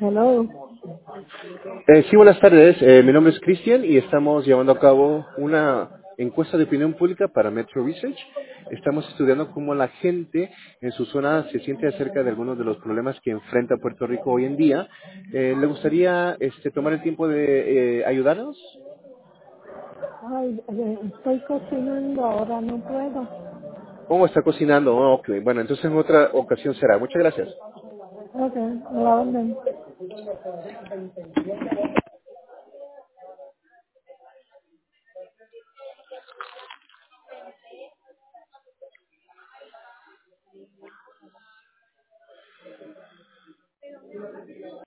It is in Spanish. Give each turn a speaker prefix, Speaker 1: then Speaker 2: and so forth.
Speaker 1: Hello.
Speaker 2: Sí, buenas tardes. Mi nombre es Cristian y estamos llevando a cabo una encuesta de opinión pública para Metro Research. Estamos estudiando cómo la gente en su zona se siente acerca de algunos de los problemas que enfrenta Puerto Rico hoy en día. ¿Le gustaría tomar el tiempo de ayudarnos?
Speaker 1: Ay, estoy cocinando, ahora no puedo.
Speaker 2: ¿Cómo está cocinando? Oh, ok, bueno, entonces en otra ocasión será. Muchas gracias.
Speaker 1: Ok, la orden.